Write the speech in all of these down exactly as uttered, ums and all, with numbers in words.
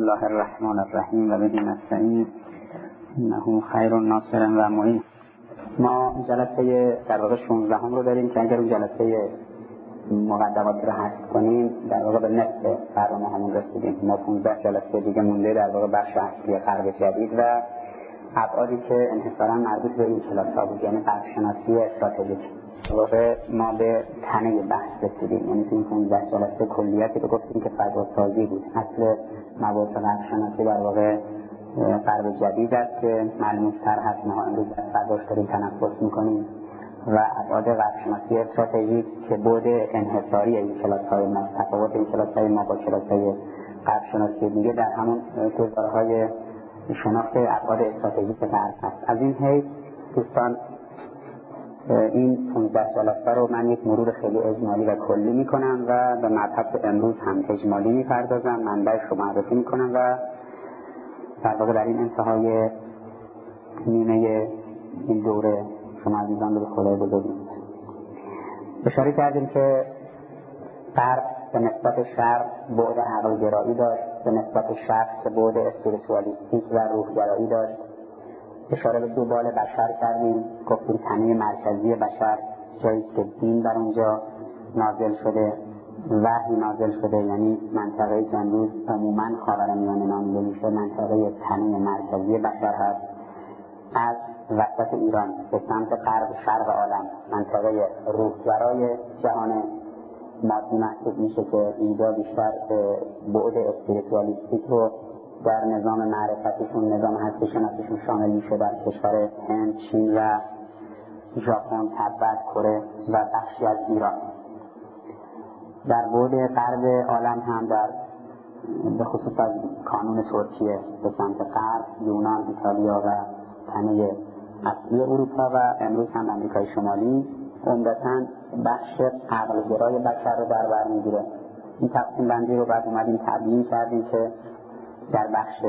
الله الرحمن الرحیم و به نستعین انه خیر ناصر و معین. ما جلسه در واقع شانزده هم رو داریم که اگر اون جلسه مقدمات رو حذف کنیم در واقع به نصف برنامه همون رسیدیم. ما پانزده جلسه دیگه مونده در واقع بخش اصلی غرب جدید و ابعادی که انحصاراً مربوط به این کلاس ها بود، یعنی غرب شناسی استراتژیک. در واقع ما به تنه بحث رسیدیم، یعنی تو این پانزده جلسه کلیتی رو گفتیم که فضاسازی بود. اصل مباحث غرب شناسی در واقع غرب جدید است که ملموس‌تر هست. ما امروز از فضاش داریم تنفس میکنیم و ابعاد غرب شناسی استراتژیک که بعد انحصاری این کلاس های ما، تفاوت این کلاس های ما با کلاس های غرب شناسی دیگه در همون گزارهای شناخت ابعاد استراتژیک غرب هست. از این حیث دوستان این پانزده جلسه رو من یک مرور خیلی اجمالی و کلی میکنم و به مبحث امروز هم اجمالی میپردازم، منبعش رو معرفی میکنم و در واقع در این انتهای نیمه این دوره شما عزیزان رو به خدای بزرگ می‌سپارم. اشاره کردیم که غرب به نسبت شرق بعد عقل‌گرایی داشت، به نسبت شرق که بعد اسپریتوالیستیک و روح‌گرایی داشت. اشاره به دو بال بشر کردیم، گفتیم تنه مرکزی بشر جایی که دین بر اونجا نازل شده، وحی نازل شده، یعنی منطقه‌ای که امروز عموماً خاورمیانه نامیده میشه منطقه تنه مرکزی بشر هست. از وسط ایران به سمت غرب شرق عالم منطقه روح‌گرای جهان مادی محسوب میشه که اینجا بیشتر بعد اسپریتوالیستیک رو در نظام معرفتشون، نظام هستی شناسیشون شامل میشه در کشور هند، چین و ژاپن، تبت، کره و بخشی از ایران. در بعد غرب عالم هم در به خصوص از کانون ترکیه به سمت غرب یونان، ایتالیا و تنه اصلی اروپا و امروز هم امریکای شمالی عمدتاً بخش عقل‌گرای بشر رو در بر میگیره. این تقسیم بندی رو بعد اومدیم تبیین کردیم که در بخش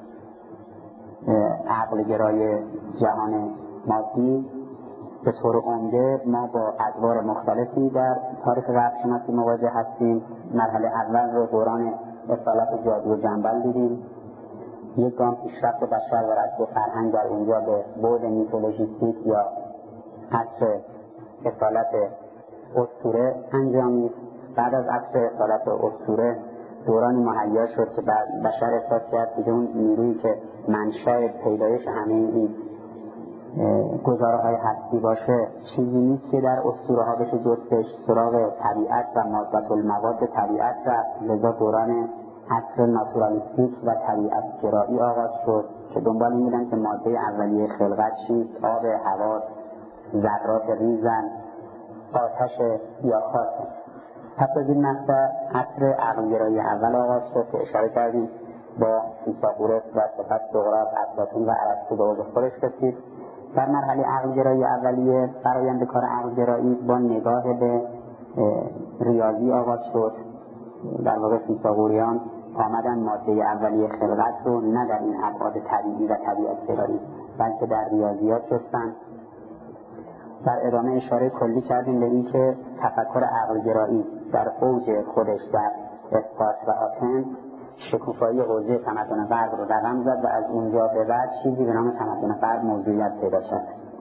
عقل‌گرای جهان مادی به طور عمده ما با ادوار مختلفی در تاریخ غرب شناسی مواجه هستیم. مرحله اول رو دوران اصالت جادو و جنبل دیدیم. یک گام پیشرفت بشر و رشد فرهنگ در اونجا به بعد میتولوژیستیک یا عصر اصالت اسطوره انجامید. بعد از عصر اصالت اسطوره دورانی مهیا شد که بشر احساس کرد دیگه اون نیرویی که منشأ پیدایش همه این گزاره‌های هستی باشه چیزی نیست که در اسطوره ها بشه جستش، سراغ طبیعت و مادة المواد طبیعت رفت. لذا دوران عصر ناتورالیستیک و طبیعت گرایی آغاز شد که دنبال این بودن که ماده اولیه خلقت چیست، آب، هوا، ذرات ریزن، آتش یا خاک. پس از این مقطع عصر عقل‌گرایی اول آغاز شد که اشاره کردیم با فیثاغورس و سپس سقراط، افلاطون و ارسطو به اوج خودش رسید. در مرحله عقل‌گرایی اولیه فرآیند کار عقل‌گرایی با نگاه به ریاضی آغاز شد. در واقع فیثاغوریان آمدن ماده اولیه خلقت رو نه در این ابعاد طبیعی و طبیعت گرایی بلکه در ریاضیات جستن. در ادامه اشاره کلی کردیم به این که تفکر عقل‌گرایی در اوج خودش در اسپارت و آتن شکوفایی حوزه تمدن غرب رو رقم زد و از اونجا به بعد چیزی به نام تمدن غرب موضوعیت پیدا شد.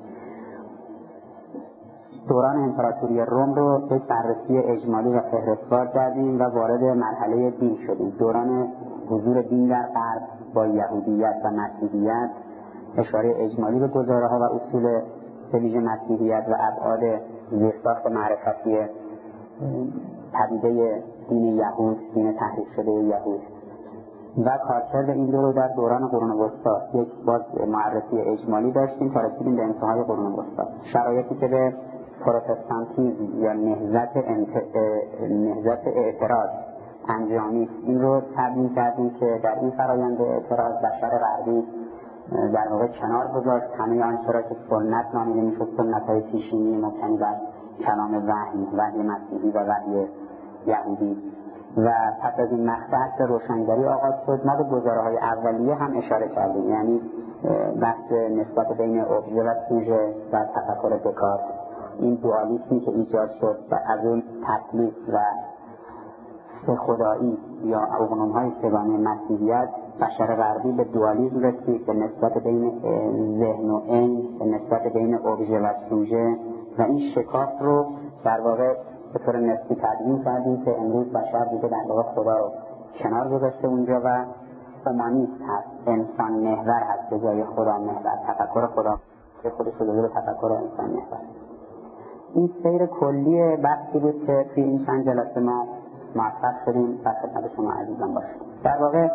دوران امپراتوری روم رو یک بررسی اجمالی و فهرستوار کردیم و وارد مرحله دین شدیم. دوران حضور دین در غرب با یهودیت و مسیحیت، اشاره اجمالی به گزاره‌ها و اصول به ویژه مسیحیت و ابعاد زیرساخت معرفتی پدیده دین یهود، دین تحریف شده یهود و کارکرد این دو رو در دوران قرون وسطی یک باز معرفی اجمالی داشتیم تا رسیدیم به انتهای قرون وسطی. شرایطی که به پروتستانتیسم یا نهضت انت... نهضت اعتراض انجامی این رو تبیین کردیم که در این فرآیند اعتراض بشر غربی در واقع کنار گذاشت همه آنچه را که سنت نامیده میشد، سنت‌های پیشینی مبتنی بر کلام وحی، وحی مسیحی و وحی یهودی. و پس از این مقطع روشنگری آغاز شد. ما به گزاره‌های اولیه هم اشاره کردیم، یعنی بحث نسبت بین ابژه و سوژه و تفکر دکارت، این دوالیسمی که ایجاد شد و از اون تثلیث و سه خدایی یا اقنوم‌های سگانه مسیحیت بشر غربی به دوالیسم رسید، به نسبت بین ذهن و عین، به نسبت بین ابژه و سوژه، و این شکاف رو در واقع به طور نسبی تدوین کردیم که امروز بشر دیگه در واقع خدا رو کنار گذاشته اونجا و اومانیست هست، انسان محور هست به جای خدا محور. تفکر خدا خودش رو به تفکر انسان محور. این سیر کلی بحثی بود که توی این چند جلسه ما موفق شدیم و خدمت شما عزیزان باشیم. در واقع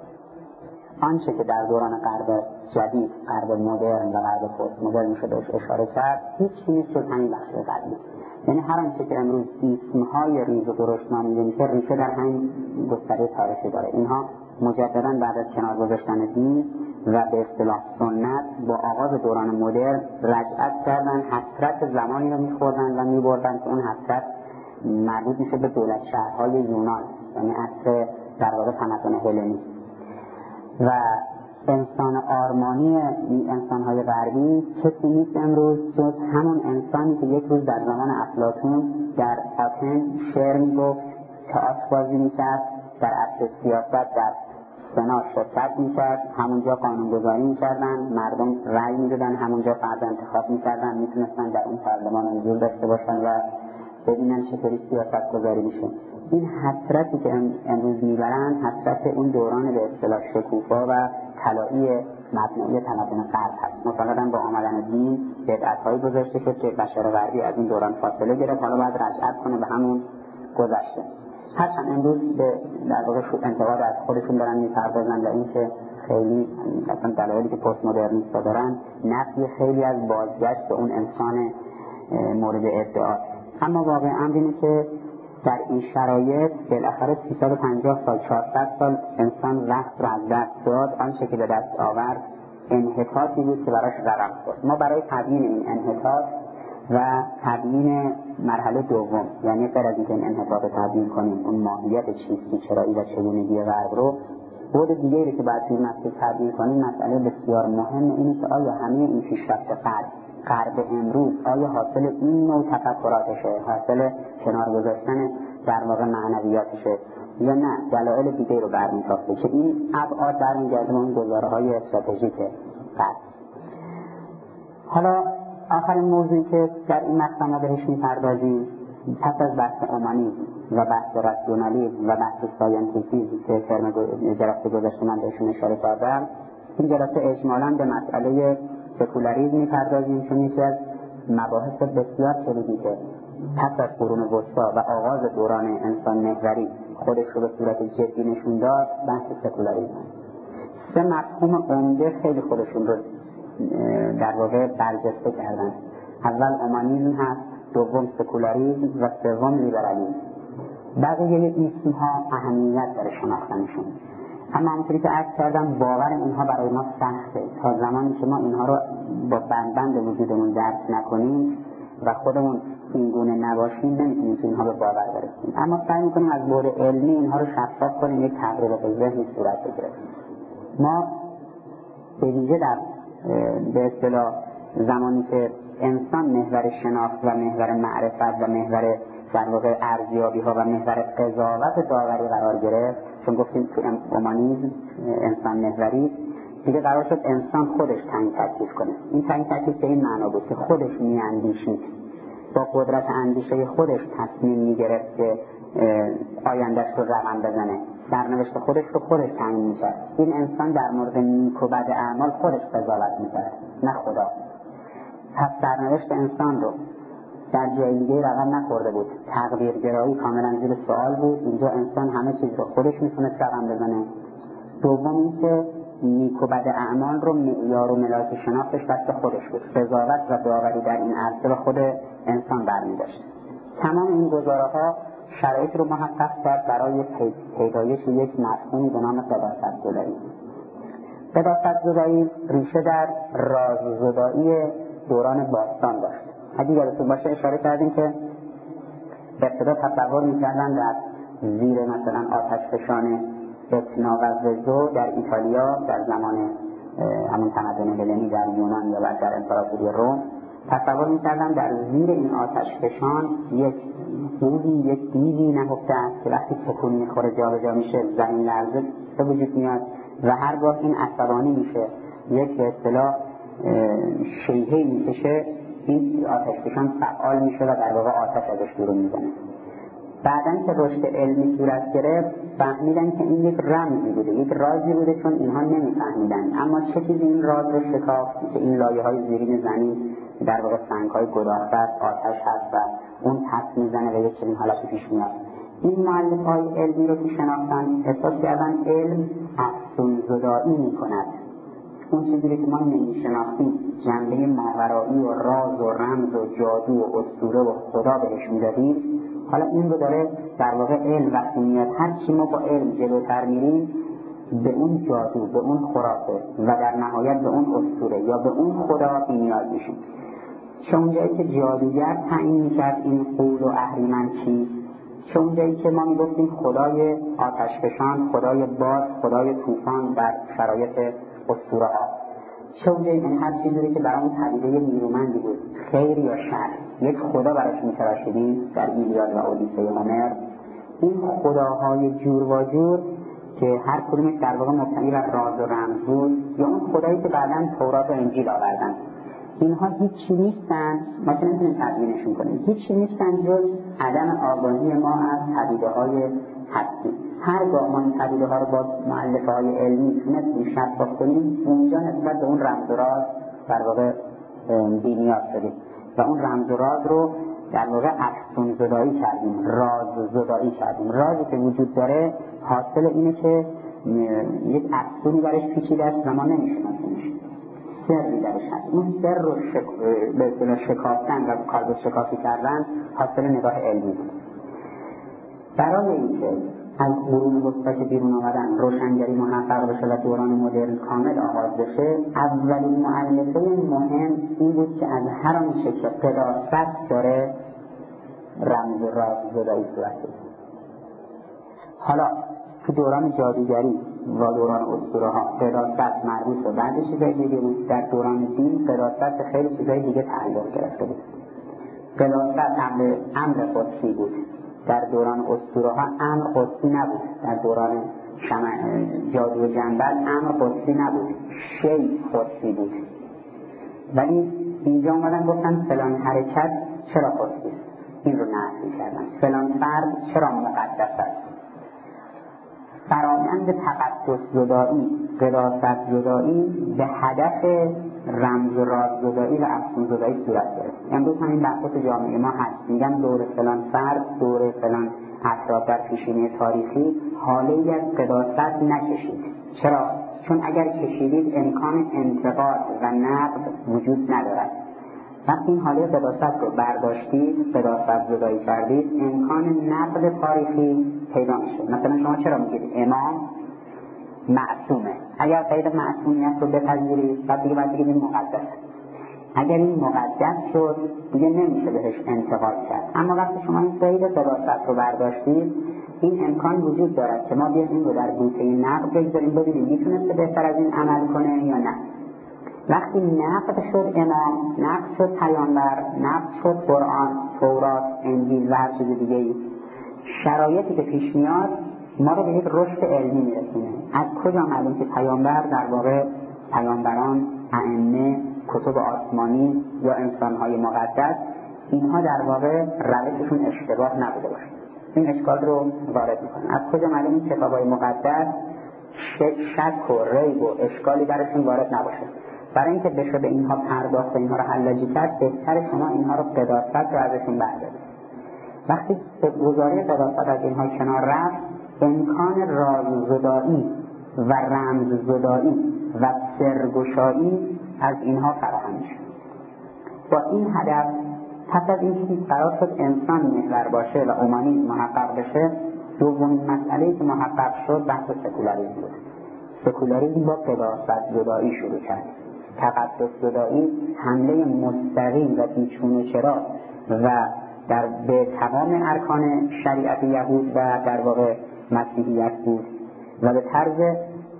آنچه که در دوران غرب جدید، غرب مدرن و غرب پست مدرن میشه بهش اشاره کرد، هیچ چیزی جز همین بخش قبلی. یعنی هر آنچه که امروز اسمهای ریز و درشت نامیده میشه ریشه در همین گستره تاریخی داره. اینها مجددا بعد از کنار گذاشتن دین و به اصطلاح سنت با آغاز دوران مدرن رجعت کردن، حسرت زمانی رو میخوردن و میبردن که اون حسرت مربوط میشه به دولت شهرهای یونان، یعنی عصر در واقع تمدن هلنی. و انسان آرمانی انسانهای غربی کسی نیست امروز جز همون انسانی که یک روز در زمان افلاطون در آتن شعر میگفت، تئاتر بازی میکرد، در عصر سیاست در سنا شرکت میکرد، همونجا قانونگذاری میکردن، مردم رأی میدادن، همونجا فرد انتخاب میکردن، میتونستن در اون پارلمان حضور داشته باشن و ببینن چطوری سیاست گذاری میشه. این حسرتی که امروز میبرن حسرت اون دوران به اصطلاح شکوفا و طلایی مبنایی تمدن غرب هست. مثلا با آمدن دین بدعت‌هایی گذاشته شد که بشر غربی از این دوران فاصله گرفت، حالا باید رجعت کنه به همون گذشته. هرچند امروز به در واقع انتقاد از خودشون دارن میپردازن و این که خیلی مثلا دلایلی که پست مدرنیستا دارن نفی خیلی از بازگشت به اون انسان مورد ادعا. اما واقع امر اینه که در این شرایط بالاخره سیصد و پنجاه سال چهارصد سال انسان وقت را از دست داد. آنچه که به دست آورد انحطاطی بود که براش رقم خورد. ما برای تبیین این انحطاط و تبیین مرحله دوم، یعنی غیر از اینکه این انحطاط رو تبیین کنیم، اون ماهیت چیستی چرایی و چگونگی غرب رو، بود دیگری که باید توی مسئله تبیین کنیم مسئله بسیار مهم اینه که آیا همه این پیشرفت غرب غرب امروز آیا حاصل این نوع تفکراتشه، حاصل کنار گذاشتن در واقع معنویاتشه، یا نه دلایل دیگه رو برمی‌تافته که این ابعاد برمیگرده به اون گزاره‌های استراتژیک غرب. حالا آخرین موضوعی که در این مقطع ما بهش می‌پردازیم پس از بحث اومانیسم و بحث راسیونالیسم و بحث ساینتیفیسم که ترم جلسه گذشته من بهشون اشاره کردم، این جلسه اجمالاً به مسئله سکولاریسم می‌پردازیم که یکی از مباحث بسیار کلیدی که پس از قرون وسطا و آغاز دوران انسان محوری خودش رو به صورت جدی نشون داد، بحث سکولاریسم. سه مفهوم عمده خیلی خودشون رو در واقع برجسته کردن. اول اومانیسم هست، دوم سکولاریسم و سوم لیبرالیسم. بقیه اسمها اهمیت داره شناختنشون، اما همونطوری که عرض کردم باور اینها برای ما سخته. تا زمانی که ما اینها رو با بند بند وجودمون درک نکنیم و خودمون این گونه نباشیم نمیتونیم که اینها رو باور برسیم. اما سعی میکنیم از بعد علمی اینها رو شفاف کنیم، یک تقریب به ذهنی صورت بگیره. ما به ویژه در به اصطلاح زمانی که انسان محور شناخت و محور معرفت و محور در واقع ارزیابی ها و محور قضاوت داوری قرار گرفت، چون گفتیم تو اومانیسم انسان محوری، دیگه قرار شد انسان خودش تعیین تکلیف کنه. این تعیین تکلیف به این معنا بود که خودش میاندیشید، با قدرت اندیشه خودش تصمیم میگرفت که آیندهش رو رقم بزنه، سرنوشت خودش رو خودش تعیین میکرد. این انسان در مورد نیک و بد اعمال خودش قضاوت میکرد، نه خدا. پس سرنوشت انسان رو در جای دیگه رقم نخورده بود، تقدیرگرایی کاملا زیر سوال بود. اینجا انسان همه چیز رو خودش میتونست رقم بزنه. دوم این که نیک و بد اعمال رو معیار و ملاک شناختش دست خودش بود، قضاوت و داوری در این عرصه به خود انسان برمی‌داشت. تمام این گزاره‌ها شرایط رو محقق کرد برای پیدایش یک مفهومی به نام قداست‌زدایی. قداست‌زدایی ریشه در راززدایی دوران باستان داشت. اگه یادتون باشه اشاره کردیم که ابتدا تصور می‌کردن در زیر مثلا آتشفشان اتنا و وزو در ایتالیا در زمان همون تمدن هلنی در یونان یا در امپراتوری روم، تصور می‌کردن در زیر این آتشفشان یک موجی، یک دیوی نهفته است که وقتی تکون می‌خوره جابجا میشه، زمین لرزه به وجود میاد و هرگاه این عصبانی میشه یک به اصطلاح شیهه میکشه، این آتشفشان فعال میشه و در واقع آتش ازش بیرون میزنه. بعدن که رشد علمی صورت گرفت فهمیدن که این یک رمزی بوده، یک رازی بوده، چون اینها نمیفهمیدن. اما چه چیزی این راز رو شکافت که این لایه های زیرین زمین در واقع سنگ های گداخته است، آتش هست و اون پس میزنه و یک چنین حالتی پیش میاد. این مؤلف های علمی رو که شناختن احساس کردن علم افسون زدایی میکند. اون چیزی که ما نمیشناختیم، جنبه ماورایی و راز و رمز و جادو و اسطوره و خدا بهش میدادیم، حالا این رو داره در واقع علم وقتی میاد، هر چی ما با علم جلوتر میریم به اون جادو، به اون خرافه و در نهایت به اون اسطوره یا به اون خدا بی‌نیاز میشیم. چه اونجایی که جادوگر تعیین میکرد این غول و اهریمن چیست، چه اونجایی که ما میگفتیم خدای آتشفشان، خدای باد، خدای طوفان در شرایط اسطوره ها، چه اونجایی این هر چیزی که برای پدیده نیرومندی بود، خیر یا شر، یک خدا براش میتراشیدیم در ایلیاد و اودیسه هومر. این خداهای جور و جور که هر کدومش در واقع مبتنی بر راز و رمز بود، یا اون خدایی که بعداً تورات و انجیل آوردن، اینها هیچی نیستن، ما که نمیتونیم تبیینشون کنیم، هیچی نیستن جز عدم آگاهی ما از پدیده های هستی. هرگاه ما این پدیده ها رو با مؤلفه های علمی تونستیم شفاف کنیم، اونجا نسبت به اون رمز و راز در واقع بی‌نیاز شدیم و اون رمز و راز رو در واقع افسون زدایی کردیم، راز زدایی کردیم. رازی که وجود داره حاصل اینه که یک افسونی برش پیچیده است و ما نمیشناسیمش، سری درش هست. اون سر رو شک... به اصطلاح شکافتن و کالبد شکافی کردن حاصل نگاه علمی بود. برای اینکه از قرون وسطا که بیرون آمدن روشنگری محقق بشه و دوران مدرن کامل آغاز بشه، اولین مؤلفه مهم این بود که از هر آنچه که قداست داره رمز و راز زدایی صورت بگیره. حالا تو دوران جادوگری و دوران اسطوره ها قداست مربوط به بعضی چیزای دیگه بود، در دوران دین قداست خیلی چیزای دیگه تعلق گرفته بود. قداست امر امر قدسی بود، در دوران اسطوره ها امر قدسی نبود، در دوران شمع جادو جنبل امر قدسی نبود، شی قدسی بود. ولی اینجا اومدن گفتن فلان حرکت چرا قدسی است، این رو نفی کردن. فلان فرد چرا مقدس است. فرایند تقدس زدایی، قداست زدایی به هدف رمز و راز زدایی و افسون زدایی صورت گرفت. امروز همین بحث تو جامعه ما هست، میگن دور فلان فرد، دور فلان افراد در پیشینه تاریخی حالی از قداست نکشید. چرا؟ چون اگر کشیدید امکان انتقاد و نقد وجود ندارد. وقتی این حاله قداست رو برداشتید، قداست زدایی کردید، امکان نقد تاریخی پیدا میشه. مثلا شما چرا میگید امام معصومه؟ اگر قید معصومیت رو بپذیرید، بعد دیگه باید بگید این مقدس. اگر این مقدس شد دیگه نمیشه بهش انتقاد کرد. اما وقتی شما این قید قداست رو برداشتید، این امکان وجود دارد که ما بیایم این رو در بوته نقد بگذاریم، ببینیم میتونسته بهتر از این عمل کنه یا نه. وقتی نقد شد امام، نقد شد پیامبر، نقد شد قرآن، تورات، انجیل و هر چیز دیگه ای، شرایطی که پیش میاد ما رو به یک رشد علمی میرسونه. از کجا معلوم که پیامبر در واقع پیامبران، ائمه، کتب آسمانی یا انسان‌های مقدس، اینها در واقع روششون اشتباه نبوده باشه؟ این اشکال رو وارد میکنه. از کجا معلوم این کتاب‌های مقدس شک و ریب و اشکالی درشون وارد نباشه؟ برای اینکه بشه به اینها پرداخت، اینها رو حلاجی کرد، بهتر شما اینها رو قداست رو ازشون بردارید. وقتی به گزاره قداست از اینها کنار رفت، امکان راز زدایی و رمز زدایی و سرگشایی از اینها فراهم شد. با این هدف پس از اینکه قرار شد انسان محور باشه و اومانیسم محقق بشه، دومین مسئله‌ای که محقق شد بحث سکولاریسم بود. سکولاریسم با قداست زدایی شروع کرد. تقدس زدایی حمله مستقیم و بیچون و چرا و در به تمام ارکان شریعت یهود و در واقع مسیحیت بود و به طرز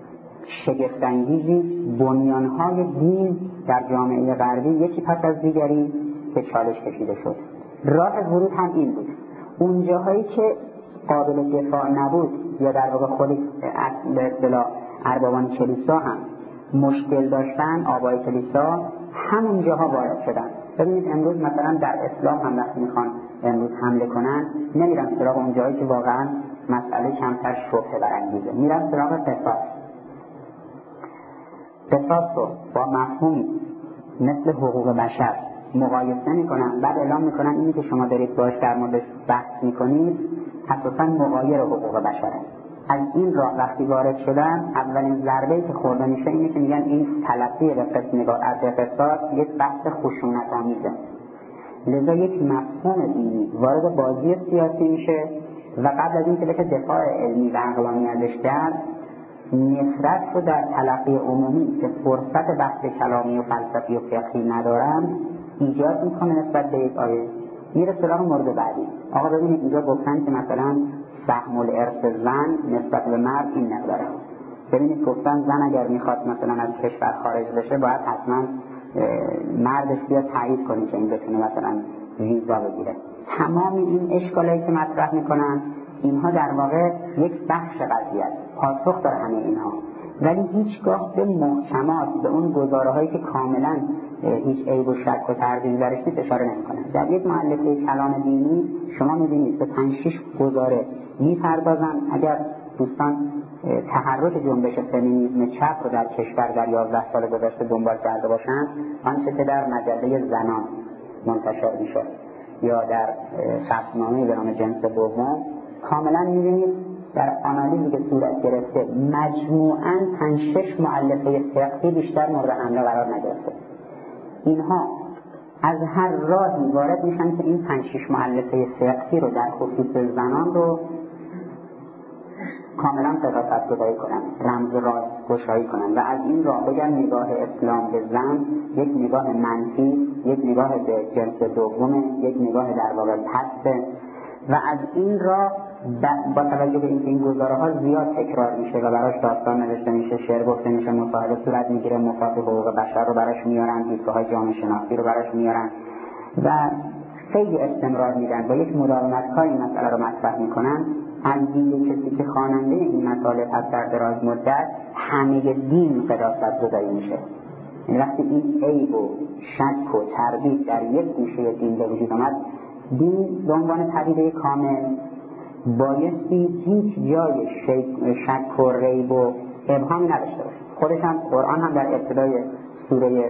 شگفت‌انگیزی بنیان‌های دین در جامعه غربی یکی پس از دیگری به چالش کشیده شد. راه ورود هم این بود. اون جاهایی که قابل دفاع نبود یا در واقع خود به اصطلاح اربابان کلیسا هم مشکل داشتن، آبای کلیسا همون جاها وارد شدن. ببینید امروز مثلا در اسلام هم وقتی میخوان امروز حمله کنن نمیرن سراغ اون جایی که واقعا مسئله کمتر شبهه برانگیزه، میرن سراغ قصاص. قصاص رو با مفهومی مثل حقوق بشر مقایسه میکنن، بعد اعلام میکنن اینی که شما دارید باش در موردش بحث میکنید اساسا مغایر حقوق بشره. از این راه وقتی وارد شدن اولین ضربه‌ای که خورده میشه اینه که میگن این تلقی به قصد نگاه از قصاص یک بحث خشونت آمیزه. لذا یک مفهوم دینی وارد بازی سیاسی میشه و قبل از این که بشه دفاع علمی و عقلانی ازش کرد، نفرت رو در تلقی عمومی که فرصت بحث کلامی و فلسفی و فقهی ندارن ایجاد میکنه نسبت به یک آیه. میره سراغ مورد بعدی. آقا ببینید اینجا گفتن که مثلا سهم الارث زن نسبت به مرد این مقداره. ببینید گفتن زن اگر میخواد مثلا از کشور خارج بشه باید حتما مردش بیاد تایید کنه که این بتونه مثلا ویزا بگیره. تمام این اشکالایی که مطرح میکنن اینها در واقع یک بخش قضیه است، پاسخ داره همه اینها، ولی هیچگاه به محکمات، به اون گزاره‌هایی که کاملا هیچ عیب و شک و تردید درش نیست اشاره نمی‌کنن. در یک مؤلفه کلام دینی شما می‌بینید به پنج شش گزاره می‌پردازن. اگر دوستان تحرک جنبش فمینیسم چپ رو در کشور در یازده سال گذشته دنبال کرده باشند، آنچه که در مجله زنان منتشر میشه یا در فصلنامه به نام جنس دوم کاملا می‌بینید در آنالیزی که صورت گرفته مجموعاً پنج شش مؤلفه فقهی بیشتر مورد حمله قرار نگرفته. اینها از هر راهی وارد میشن که این پنج شش مؤلفه فقهی رو در خصوص زنان رو کاملا قضاوت گذاری کنن، رمز راز گشایی کنن و از این راه بگن نگاه اسلام به زن یک نگاه منفی، یک نگاه به جنس دومه، یک نگاه در واقع پسته و از این راه با توجه به اینکه این گزاره ها زیاد تکرار میشه و براش داستان نوشته میشه، شعر گفته میشه، مصاحبه صورت میگیره، مفاد حقوق بشر رو براش میارن، دیدگاه های جامعه شناختی رو براش میارن و خیلی استمرار میدن با یک مداومت های این مسئله رو مطرح میکنن. از دید کسی که خواننده این مطالب از در دراز مدت همه دین قداست زدایی میشه. این وقتی این عیب و شک و تردید در یک گوشه دین به وجود آمد، دین به عنوان پدیده کامل بایستی هیچ جای شک و ریب و ابهام نداشته باشه. خودش هم قرآن هم در ابتدای سوره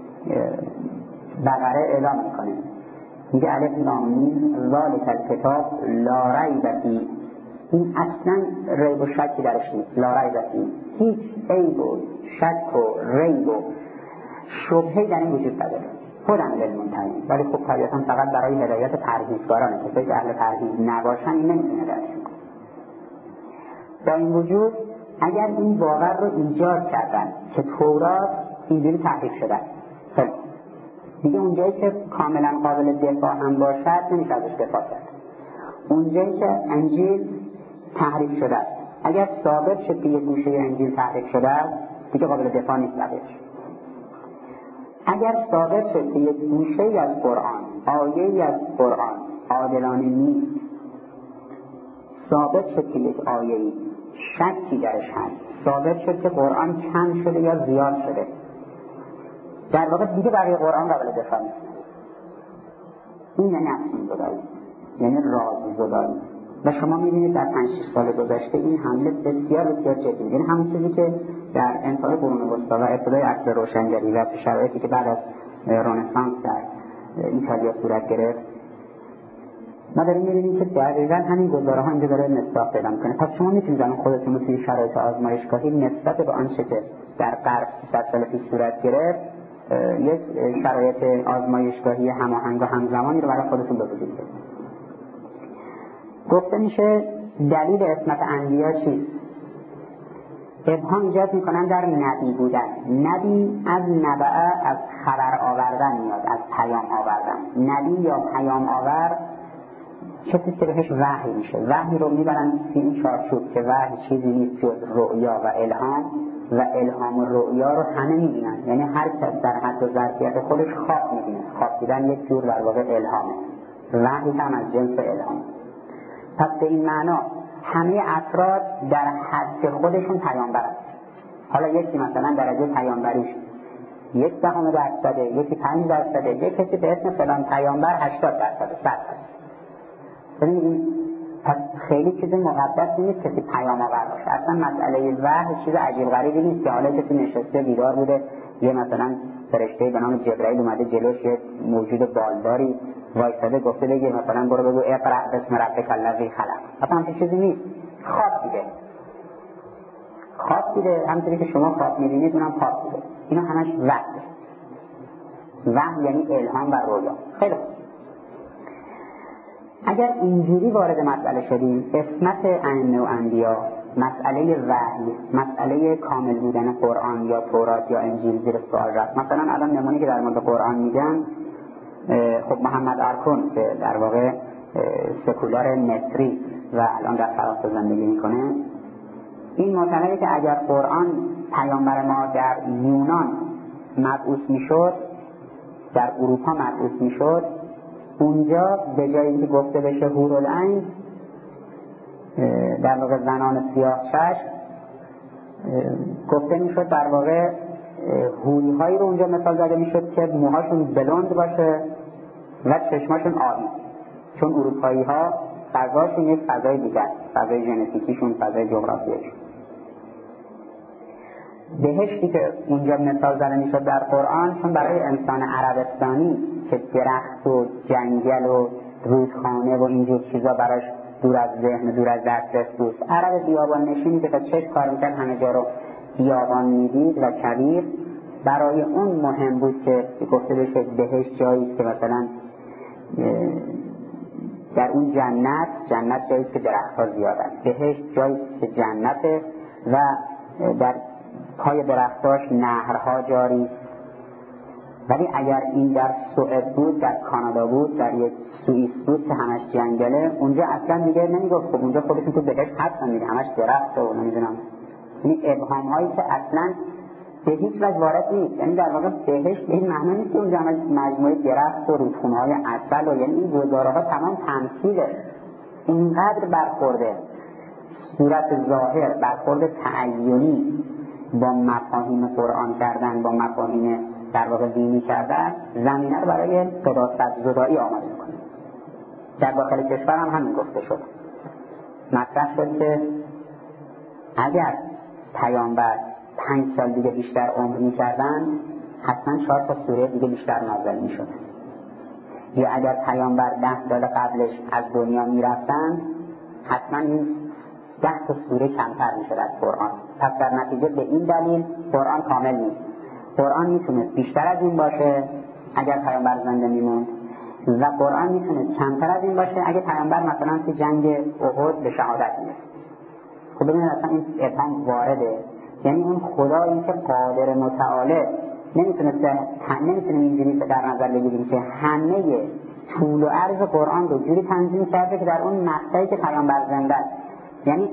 بقره اعلام میکنه، میگه الف لام میم ذالک الکتاب لا ریب فیه. این اصلا ریب و شکی درش نیست، لا ریب فیه، هیچ عیب و شک و ریب و شبهه در این وجود نداره. خودم للمنتهین، ولی خب طبیعتا فقط برای هدایت پرهیزگارانه، کسایی که اهل پرهیز نباشن این نمیتونه درش کنه. با این وجود اگر این باور رو ایجاد کردن که تورات اینجوری تحریف شده، خب دیگه اونجایی که کاملا قابل دفاع هم باشد نمیشه ازش دفاع کرد. اونجایی که انجیل تحریف شده اگر ثابت شد که یک گوشه انجیل تحریف شده دیگه قابل دفاع نیست بقیه‌اش. اگر ثابت شد که یک گوشه‌ای از قرآن، آیه‌ای از قرآن عادلانه نیست، ثابت شد که یک آیه‌ای شکی درش هست، ثابت شد که قرآن کم شده یا زیاد شده، در واقع دیگه بقیه قرآن قابل دفاع نیست. این یعنی افسون زدایی، یعنی راز زدایی. و شما می‌بینید در پنج شش سال گذشته این حمله بسیار بسیار جدی، یعنی همون چیزی که در انتهای قرون وسطی و ابتدای عصر روشنگری و شرایطی که بعد از رنسانس در ایتالیا صورت گرفت، ما داریم می‌بینیم که دقیقاً همین گزاره ها اینجا داره مصداق پیدا می‌کنه. پس شما می‌تونید الان خودتون رو توی شرایط آزمایشگاهی نسبت به آنچه که در قرن سیصد سال پیش صورت گرفت یک شرایط آزمایشگاهی هماهنگ و همزمانی رو برای خودتون به وجود بیارید. گفته میشه دلیل عصمت انبیا چیست؟ ابهام ایجاد میکنن در نبی بودن. نبی از نبعه، از خبر آوردن میاد، از پیام آوردن. نبی یا پیام آور کسی که بهش وحی میشه. وحی رو میبرن توی این چارچوب که وحی چیزی نیست جز رؤیا و الهام، و الهام و رؤیا رو همه میبینن، یعنی هر کس در حد و ظرفیت خودش خواب میبینه. خواب دیدن یک جور در واقع الهامه، وحی هم از جنس الهام. پس به این معنا همه افراد در حد خودشون پیامبر هستند. حالا یکی مثلا درجه پیامبریش یک دهم درصده، یکی پنج درصده، یک کسی به اسم فلان پیامبر هشتاد درصده، صد درصد. ببینید پس خیلی چیز مقدسی نیست کسی پیام آور باشه. اصلا مسئله وحی چیز عجیب غریبی نیست که حالا کسی نشسته بیدار بوده یه مثلا فرشته به نام جبرائیل اومده جلوش، یه موجود بالداری وایساده گفته بگه مثلا برو بگو اقرأ بسم ربک الذی خلق. اصلا همچین چیزی نیست. خواب دیده خواب دیده همونطوری که شما خواب می‌بینید اونم خواب دیده. اینا همش وحی. وحی یعنی الهام و رویا. خیلی اگر اینجوری وارد مسئله شدیم، اسمت ائمه و انبیا، مسئله وحی، مسئله کامل بودن قرآن یا تورات یا انجیل زیر سوال رفت. مثلا الان نمونه که در مورد قرآن میگن، خب محمد ارکون که در واقع سکولار مصری و الان در فرانسه زندگی میکنه، این معتقده که اگر قرآن پیامبر ما در یونان مبعوث میشد، در اروپا مبعوث میشد، اونجا به جایی که گفته بشه حورالعین، در واقع زنان سیاه چشم، گفته میشد در واقع حورهایی رو اونجا مثال زده میشد که موهاشون بلند باشه و چشماشون آبی، چون اروپایی ها فضاشون یک فضای دیگر، فضای ژنتیکیشون، فضای جغرافیایشون. بهشتی که اونجا مثال زده میشد در قرآن، چون برای انسان عربستانی که درخت و جنگل و رودخانه و اینجور چیزا براش دور از ذهن، دور از دسترس بود. عرب بیابان نشینی که تا چشم کار میکرد همه جا رو بیابان میدید و کویر، برای اون مهم بود که گفته بشه بهشت جایی که مثلا در اون جنت، جنت جایی که درخت‌ها زیادن، بهشت جایی که جنته و در پای درختاش نهرها جاری. ولی اگر این در سوئد بود، در کانادا بود، در یک سوئیس بود که همش جنگله، اونجا اصلا دیگه نمیگفت خب اونجا خودشون تو بهشت هستن دیگه، همش درخت و نمیدونم. یعنی ابهام هایی که اصلا به هیچ وجه وارد نیست. یعنی در واقع بهشت به این معنی نیست که اونجا همش مجموعه درخت و رودخونه های عسل و یعنی این گزاره ها تمام تمثیله. اینقدر برخورده صورت ظاهر، برخورد تعیینی با مفاهیم قرآن کردن، با مفاهیم در واقع دینی کردن، زمینه رو برای قداست زدایی آماده میکنه. در داخل کشور هم همین گفته شد، مطرح شد که اگر پیامبر پنج سال دیگه بیشتر عمر میکردن، حتما چهار تا سوره دیگه بیشتر نازل میشد. یا اگر پیامبر ده سال قبلش از دنیا میرفتن، حتما این ده تا سوره کمتر میشد از قرآن. پس در نتیجه به این دلیل قرآن کامل نیست. قرآن میتونست بیشتر از این باشه اگر پیامبر زنده میموند و قرآن میتونست کمتر از این باشه اگر پیامبر مثلا تو جنگ احد به شهادت میرسید. خب ببینید اصلا این ابهام وارده. یعنی اون خدایی که قادر متعال نمیتونه نمیتونیم اینجوری در نظر بگیریم که همه طول و عرض قرآن رو جوری تنظیم کرده که در اون مقطعی که پیامبر زنده است، یعنی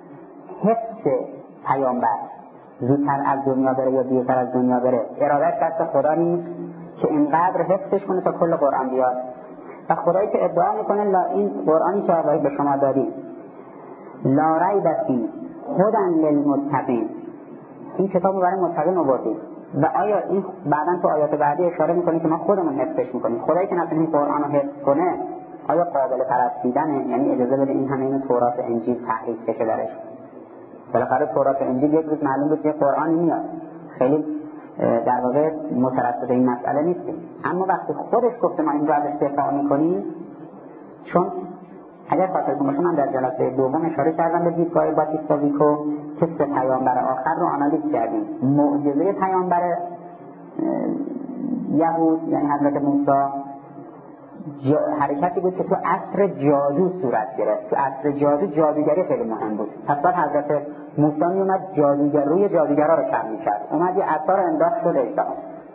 حفظ پیامبر زودتر از دنیا بره یا دیرتر از دنیا بره ارادت دست خدا نیست که اینقدر حفظش کنه تا کل قرآن بیاد. و خدایی که ادعا میکنه لا این قرآنی که آقایی به شما دادیم لا ریب فیه هدی للمتقین، این کتاب رو برای متقین آوردیم. و آیا این بعداً تو آیات بعدی اشاره میکنه که ما خودمون حفظش میکنیم؟ خدایی که نتونیم قرآن رو حفظ کنه آیا قابل پرستیدنه؟ یعنی اجازه بده این همه این تورات انجیل تحریف بشه درش؟ بالاخره تورات انجیل یک روز معلوم بود که قرآنی میاد. خیلی در واقع مترصد این مسئله نیستیم، اما وقتی خودش گفته ما این رو ازش دفاع میکنیم، چون اگر خاطرتون باشه من در جلسه دوم اشاره کردم به دیدگاه باتیستا ویکو که سه پیامبر آخر رو آنالیز کردیم. معجزه پیامبر یهود یعنی حضرت موسی جا... حرکتی بود که تو عصر جادو صورت گرفت. تو عصر جادو جادوگری خیلی مهم بود. پس بعد حضرت موسی می اومد جادوگر روی جادوگرها رو کم می‌کرد، اومد یه عصا رو انداخت شد اسلام.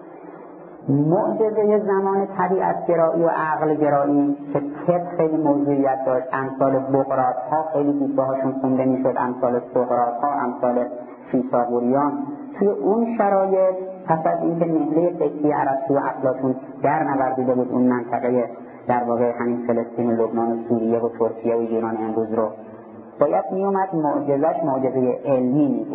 معجزه زمان طبیعت گرایی و عقل گرایی که طب خیلی موضوعیت داشت، امثال بقراط ها خیلی دیدگاهاشون خونده میشد، امثال سقراط ها، امثال فیثاغوریان. توی اون شرایط پس از اینکه نهله فکری ارسطو و افلاطون در نوردیده بود اون منطقه در واقع همین فلسطین و لبنان و سوریه و ترکیه و ایران امروز رو، باید می اومد معجزش معجزه علمی می بود.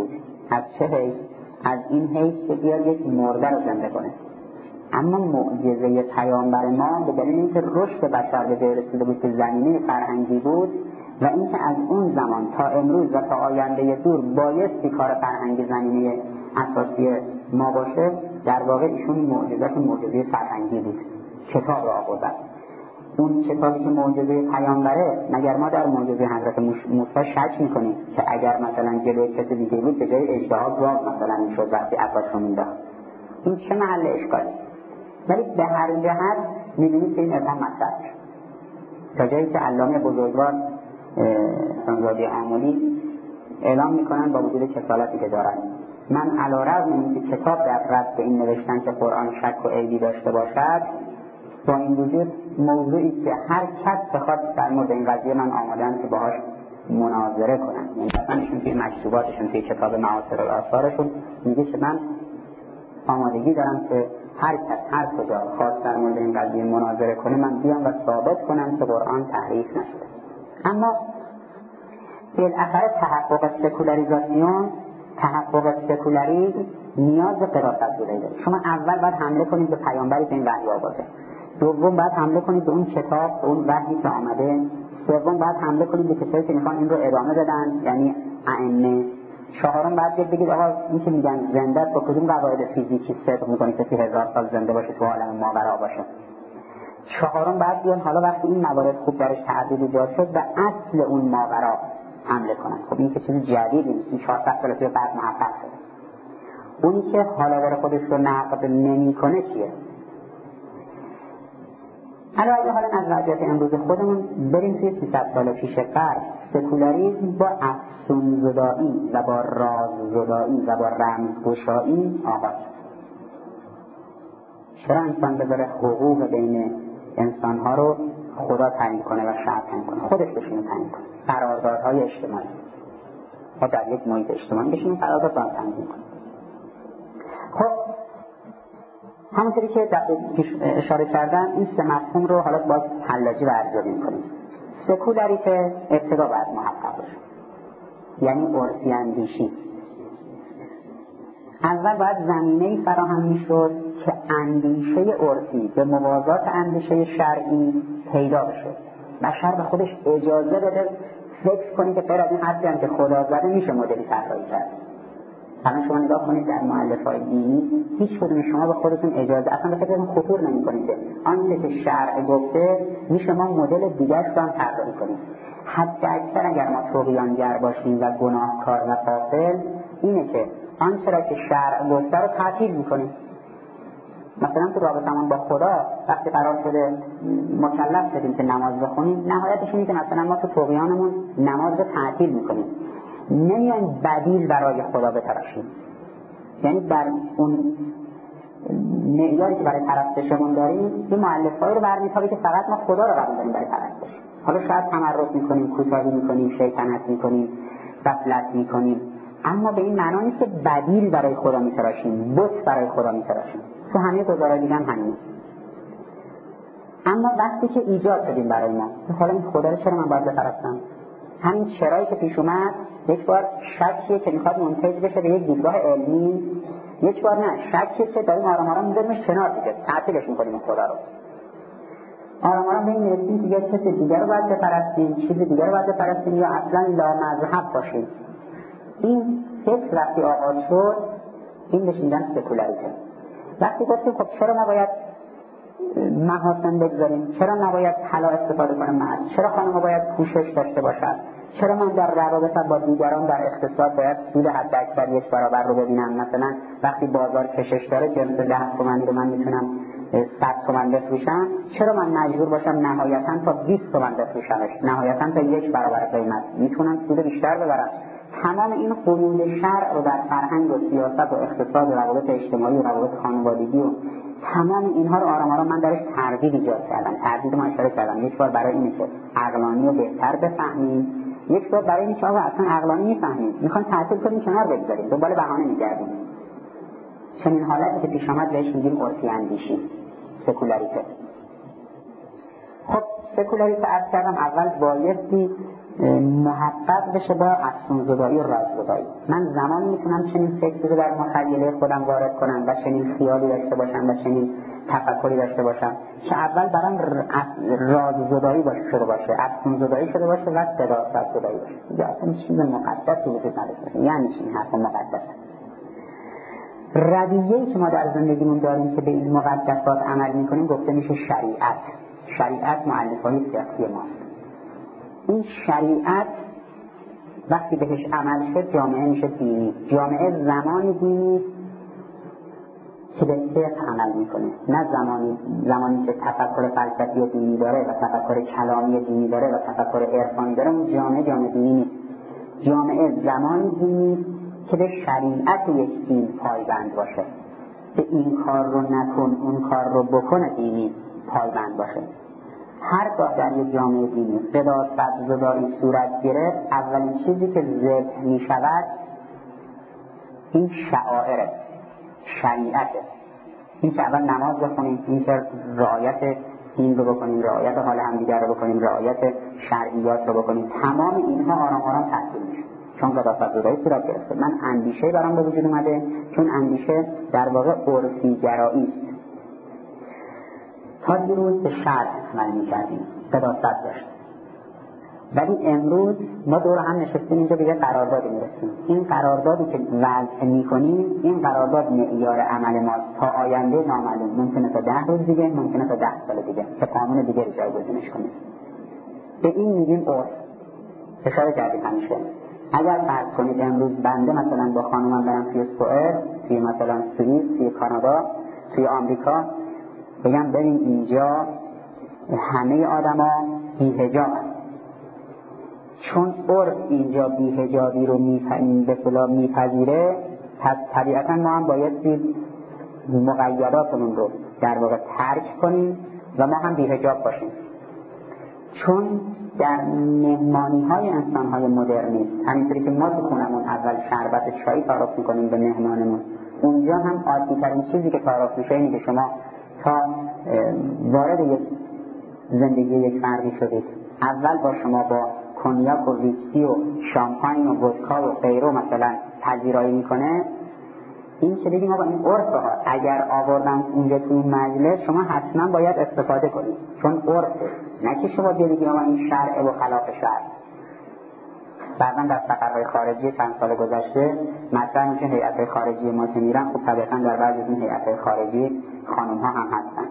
از چه حیث؟ از این حیث که بیاد یک مرده رو زنده کنه. اما معجزه پیامبر ما به دلیل اینکه رشد بشر به جای رسیده بود که زمینه فرهنگی بود و اینکه از اون زمان تا امروز و تا آینده دور بایستی کار فرهنگی زمینه اساسی ما باشه، در واقع ایشون معجزه معجزه فرهنگی بود، کتاب را آوردن. اون کتابی که معجزه پیامبره، مگر ما در معجزه حضرت موسی شک میکنیم که اگر مثلا جلوی کسی دیگه بود به جای اژدها گاو مثلا میشد وقتی عصاش رو مینداخت؟ این چه محل اشکالی؟ ولی به هر جهت می‌بینید که این ابهام مطرح شد تا جایی که علامه بزرگوار سنزادی آملی اعلام میکنن با وجود کسالتی که دارن، من علی‌رغم اینکه کتاب در رد به این نوشتن که قرآن شک و عیبی داشته باشد، با این وجود موضوعی که هر کس بخواد در مورد این قضیه من آمادم که باهاش مناظره کنن. یعنی مثلا توی مکتوباتشون، توی کتاب معاصر الآثارشون میگه که من آمادگی دارم که هر کس هر کجا خواست در مورد این قضیه مناظره کنه من بیام و ثابت کنم که قرآن تحریف نشده. اما بالاخره تحقق سکولاریزاسیون، تحقق سکولاریسم نیاز به قراءت داره. شما اول باید حمله کنید به پیامبری که این وحی آورده، دوم باید حمله کنید به اون کتاب، به اون وحی که آمده، سوم باید حمله کنید به کسایی که میخوان این رو ادامه بدن، یعنی ائمه، چهارم باید بگید آقا این که میگن زنده است با کدوم قواعد فیزیکی صدق میکنه کسی هزار سال زنده باشه تو عالم ماورا باشه. چهارم باید بیان حالا وقتی این موارد خوب درش تعدد ایجاد شد به اصل اون ماورا حمله کنن. خب این که چیز جدیدی نیست، این چهارصد سال توی بعد محقق شده. اونی که حالا داره خودش رو نقد نمیکنه چیه؟ علاوه حالا از وضعیت امروز خودمون بریم توی سیصد سال پیش قرن. سکولاریسم با افسون زدایی و با راز زدایی و با رمزگشایی آغاز شد. چرا انسان بذاره حقوق بین انسانها رو خدا تعیین کنه و شرع تعیین کنه، خودش بشینه تعیین کنه؟ قراردادهای اجتماعی، ما در یک محیط اجتماعی بشینیم قرارداد با هم تعیین کنیم. خب همونطوری که اشاره کردم این سه مفهوم رو حالا باز حلاجی و ارزیابی می‌کنیم. سکولاریته ابتدا باید محقق بشه، یعنی عرفی اندیشی. اول باید زمینه‌ای فراهم می‌شد که اندیشه عرفی به موازات اندیشه شرعی پیدا بشه. بشر به خودش اجازه بده فکر کنی که غیر از این حرفی هم که خدا زده میشه مدلی طراحی کرد. الان شما نگاه کنید در مؤلفه‌های دینی هیچ کدوم شما به خودتون اجازه اصلا به فکرتون خطور نمی‌کنید که آنچه که شرع گفته میشه ما مدل دیگرش رو هم طراحی کنیم. حتی اکثر اگر ما طغیانگر باشیم و گناهکار و غافل اینه که آنچه را که شرع گفته رو تعطیل می‌کنیم. مثلا تو رابطمون با خدا وقتی قرار شده مکلف شدیم که نماز بخونیم، نهایتش اینه که مثلا ما تو طغیانمون نماز رو تعطیل می‌کنیم، نمیایم بدیل برای خدا بتراشیم. یعنی در اون معیاری که برای پرستشمون داریم این مؤلفه‌ای رو برمی‌تابه که فقط ما خدا رو قبول داریم برای پرستش. حالا شاید تمرد می‌کنیم، کوتاهی می‌کنیم، شیطنت می‌کنیم، غفلت می‌کنیم، اما به این معنا نیست که بدیل برای خدا می‌تراشیم، بت برای خدا می‌تراشیم. تو همه گزارا دیگه هم همین. اما وقتی که ایجاد شدیم برای ما، حالا این خدا رو چرا من باید بپرستم؟ همین چرایی که پیش اومد یک بار شکیه که میخواد منتج بشه به یک دیدگاه علمی، یک بار نه شکیه که داریم آرام آرام میذاریمش کنار دیگه، تعطیلش میکنیم خدا رو. آرام آرام به این میرسیم که یا کس دیگر رو باید بپرستیم، چیز دیگر رو باید بپرستیم، یا اصلا لامذهب باشیم. این فکر وقتی آغاز شد این بهش میگن سکولاریته. وقتی گفتیم خب چرا نباید محاسن بگذاریم، چرا نباید طلا استفاده کنه مرد، چرا خانم باید پوشش داشته باشد، چرا من در روابط با دیگران در اقتصاد باید سود حد اکثر یک برابر رو ببینم؟ مثلا وقتی بازار کشش داره جنس ده تومانی رو من میتونم صد تومن بفروشم، چرا من مجبور باشم نهایتاً تا بیست تومن بفروشمش، نهایتاً تا یک برابر قیمت میتونم سود بیشتر ببرم؟ تمام این قیود شرع رو در فرهنگ و سیاست و اقتصاد و روابط اجتماعی و روابط خانوادگی و تمام اینها رو آرام آرام من درش تردید ایجاد کردم. تردید ما اشاره کردم یک بار برای اینه که عقلانی رو بهتر بفهمیم، یک بار برای اینه که آقا اصلا عقلانی میفهمیم، میخوان تعطیل کنیم کنار بگذاریم، دنبال بهانه میگردیم. چنین حالتی که پیش آمد بهش میگیم عرفی اندیشی، سکولاریته. خب سکولاریته عرض کردم اول بایستی محقق بشه با افسون زدایی و راز زدایی. من زمانی میتونم چنین فکری رو در مخیله خودم وارد کنم و چنین خیالی داشته باشم و چنین تفکری داشته باشم که اول برام راز زدایی باشه شده باشه، افسون زدایی شده باشه و صداقت زدایی باشه. یا اصلا چیز مقدسی وجود نداره. یعنی چی این حرف مقدس؟ رویه‌ای که ما در زندگیمون داریم که به این مقدسات عمل میکنیم گفته میشه شریعت. شریعت مؤلفه‌های سیاسی ماست. این شریعت وقتی بهش عمل شد جامعه میشه دینی. جامعه زمانی دینی که به فقه عمل میکنه، نه زمانی زمانی که تفکر فلسفی دینی داره و تفکر کلامی دینی داره و تفکر عرفانی داره. اون جامعه جامعه دینی نیست. جامعه زمانی دینی که به شریعت یک دین پایبند باشه، به این کار رو نکن اون کار رو بکنه دینی پایبند باشه. هرگاه در یک جامعه دینی قداست زدایی صورت گرفت، اولین چیزی که ذبح می شود این شعائر شریعته. این که اول نماز بخونیم، این که رعایت دین رو بکنیم، رعایت حال همدیگر رو بکنیم، رعایت شرعیات رو بکنیم، تمام اینها آرام آرام تحصیل میشه چون قداست زدایی صورت گرفته. من اندیشه برام به وجود اومده چون اندیشه در واقع عرفی گرایی است. تا دیروز به شرع عمل می‌کردیم، قداست داشت، ولی امروز ما دور هم نشستیم اینجا به یه قراردادی میرسیم. این قراردادی که وضع می‌کنیم، این قرارداد معیار عمل ماست تا آینده نامعلوم. ممکنه تا ده روز دیگه، ممکنه تا ده سال دیگه که قانون دیگه رو جایگزینش کنیم. به این میگیم عرف. اشاره کردیم همیشه. اگر فرض کنید امروز بنده مثلا با خانومم برم توی سوئد، توی مثلا سوئیس، توی کانادا، توی آمریکا، بگم ببین اینجا همه آدما بی‌حجابن، چون عرف اینجا بی‌حجابی رو میپذیره، پس طبیعتا ما هم باید مقیداتمون رو در واقع ترک کنیم و ما هم بی‌حجاب باشیم. چون در مهمانی های انسان های مدرنی، همینطوری که ما تو خونمون اول شربت چای تعارف میکنیم به مهمانمون، اونجا هم عادی ترین چیزی که تعارف میشه اینه که شما تا وارد یک زندگی یک فردی شدید اول با شما با کنیاک و ویسکی و شامپاین و ودکا و غیره مثلا پذیرایی میکنه. این که بگیم آقا این عرف ها اگر آوردن اونجا تو این مجلس شما حتما باید استفاده کنید چون عرفه، نه که شما بگید آقا این شرع و خلاف شرع. بعضا در سفرهای خارجی چند سال گذشته مثلا میشه هیئت‌های خارجی ما که میرن، خب طبعا در بعضی از این هیئت‌های خارجی خانم ها هم هستن.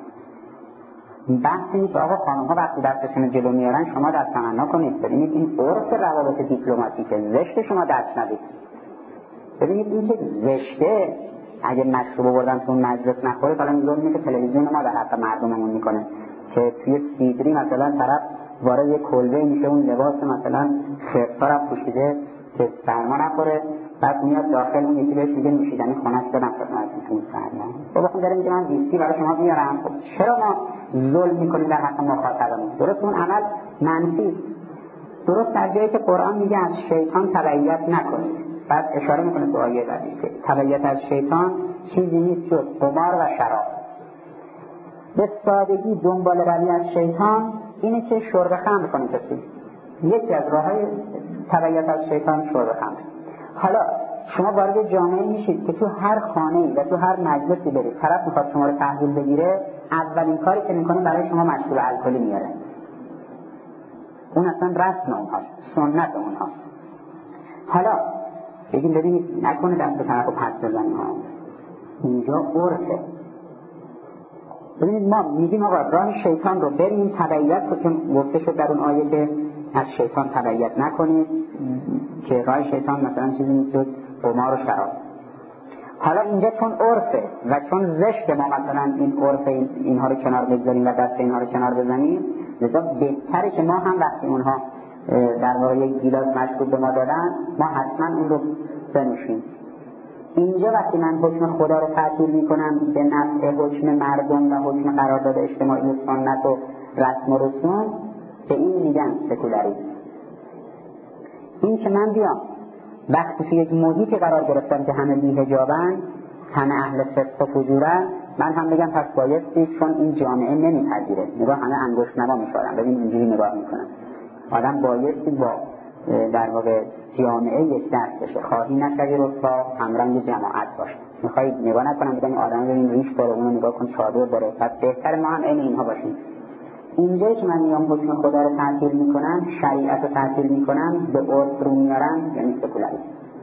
بحثی نیست آقا خانم ها وقتی دستشون جلو میارن شما دست تمنا کنید. ببینید این عرف روابط دیپلماتیکه، زشت شما دست ندید. ببینید این که زشته اگه مشروب بردن تو اون مجلس نخوره، حالا این ظلمی که تلویزیون ما در حق مردممون میکنه که توی سیدری مثلا طرف وارد یک کلبه میشه، اون لباس مثلا خرسا رو پوشیده که سرما نخوره، بعد میاد داخل اون یکی بهش میگه نوشیدنی خنک بدم خدمتتون سرما. بابا خود داره میگه من ویسکی برای شما بیارم. خب چرا ما ظلم میکنیم در حق مخاطبمون؟ درست اون عمل منفی، درست در جایی که قرآن میگه از شیطان تبعیت نکنید. بعد اشاره میکنه تو آیه بعدی که تبعیت از شیطان چیزی نیست جز قمار و شراب. به سادگی دنبال روی از شیطان اینه که شرب خمر کنه کسی. یکی از راههای تبعیت از شیطان شرب خمر. حالا شما وارد جامعه میشید که تو هر خانه‌ای و تو هر مجلسی برید، طرف میخواد شما رو تحویل بگیره، اولین کاری که میکنه برای شما مشروب الکلی میاره. اون اصلا رسم اونهاست، سنت اونهاست. حالا بگیم ببینید نکنه دست به طرف پس بزنی ها، اینجا عرفه. ببینید ما میگیم آقا راه شیطان رو بریم تبعیت کنیم، چون گفته شد در اون آیه که از شیطان تبعیت نکنید که راه شیطان مثلا چیزی نیست قمار و شراب. حالا اینجا چون عرفه و چون زشت ما مثلا این عرف اینها رو کنار بگذاریم و دست اینها رو کنار بزنیم، لذا بهتره که ما هم وقتی اونها در واقع یک گیلاس مشروب به ما دادن ما حتما اون رو بنوشیم. اینجا وقتی من حکم خدا رو تعطیل میکنم به نفع حکم مردم و حکم قرارداد اجتماعی و سنت و رسم و رسوم، به این میگن سکولاریسم. این که من بیام وقتی که یک محیطی قرار گرفتم که همه بی‌حجابن، همه اهل فسق و فجورن، من هم بگم پس بایستی، چون این جامعه نمیپذیره. نگاه همه انگشت نما میشارن، ببین اینجوری نگاه میکنن. آدم بایستی با در واقع جامعه یک دست بشه، خواهی نشوی رسوا، همرنگ جماعت باشه. میخوای نگاه نکنم بگم این آدم ببین ریش داره، اونو نگاه کن چادر داره، پس بهتر ما هم عین اینها باشیم. اینجایی که من میام حکم خدا رو تعطیل میکنم، شریعت رو تعطیل میکنم، به عرف رو میارم، یعنی سکولاریسم.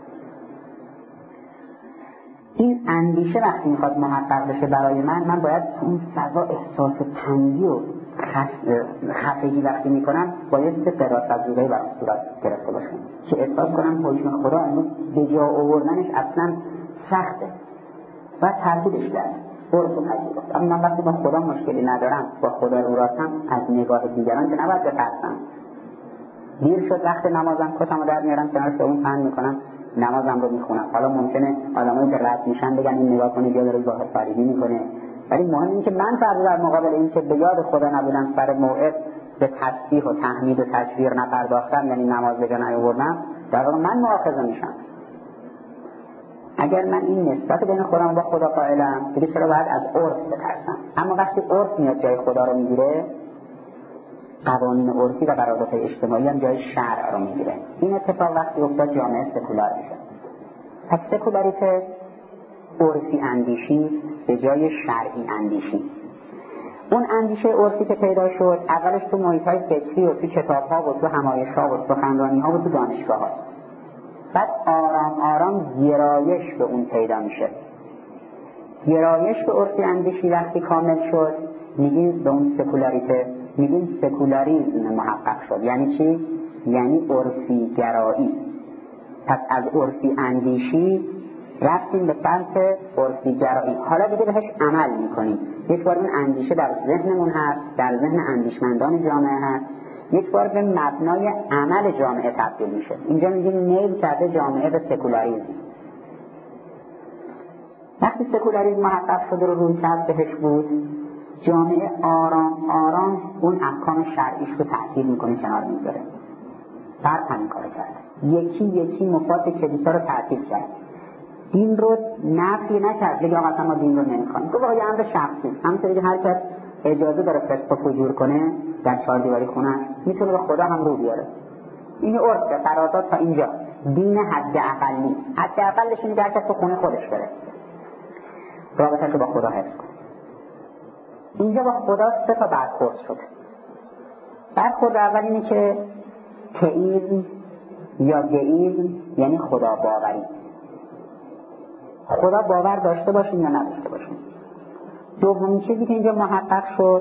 این اندیشه وقتی میخواد محقق بشه برای من، من باید اون فضا احساس تنگی و خفگی وقتی میکنم باید قراءت زوده برام صورت گرفته باشم که احساس کنم حکم خدا امروز به جا آوردنش اصلا سخته و تعطیلش کرد، عرف و پذیرفت. اما من وقتی با خدا مشکلی ندارم، با خدا رو راستم، از نگاه دیگران که نباید بترسم. دیر شد وقت نمازم، کتمو در میارم کنارش به اون پهن میکنم، نمازم رو میخونم. حالا ممکنه آدمایی که رد میشن بگن این نگاه کنید یا داره ظاهر فریدی میکنه، ولی مهم اینه که من فرض در مقابل این که به یاد خدا نبودم، سر موعد به تسبیح و تحمید و تکبیر نپرداختم، یعنی نماز به جا نیاوردم، در واقع من مؤاخذه میشم. اگر من این نسبت بین خودم و با خدا قائلم، دیگه چرا باید از عرف بترسم؟ اما وقتی عرف میاد جای خدا رو میگیره، قوانین عرفی و قرارداد اجتماعی هم جای شرع رو میگیره. این اتفاق وقتی افتاد جامعه سکولار میشه. پس سکولاریته عرفی اندیشی به جای شرعی اندیشی. اون اندیشه عرفی که پیدا شد اولش تو محیط‌های فکری و تو کتاب‌ها و تو همایش‌ها و سخنرانی‌ها و تو دانشگاه‌ها، بعد آرام آرام گرایش به اون پیدا میشه. گرایش به عرفی اندیشی وقتی کامل شد، میگیم به اون سکولاریته، میگیم سکولاریسم محقق شد. یعنی چی؟ یعنی عرفی گرایی. پس از عرفی اندیشی رفتیم به سمت عرفی گرایی. حالا دیگه بهش عمل میکنیم. یک بار این اندیشه در ذهنمون هست، در ذهن اندیشمندان جامعه هست، یک بار به مبنای عمل جامعه تبدیل میشه. اینجا میگیم نیل کرده جامعه به سکولاریسم. وقتی سکولاریسم محقق شده رو روی کرد بهش بود، جامعه آرام آرام اون احکام شرعیش رو تعطیل میکنه، کنار میذاره. فرد همین کار کرد، یکی یکی مفاد کلیسا رو تعطیل کرد، دین رو نفی نکرد، بگه آقا اصلا ما دین رو نمیخوایم. گفت آقا یه امر شخصی، همونطوری که هر کس اجازه داره فسق و فجور کنه در چهار دیواری خونه، میتونه به خدا هم رو بیاره. این عرفه، قرارداد تا اینجا. دین حد اقلی، حد اقلش اینه که هر کس تو خونه خودش بره، رابطه‌اش رو با خدا حفظ کنه. اینجا با خدا سه تا برخورد شد. برخورد اول اینه که تئیسم یا دئیسم، یعنی خدا باوری. خدا باور داشته باشیم یا نداشته باشیم. دومین چیزی که اینجا محقق شد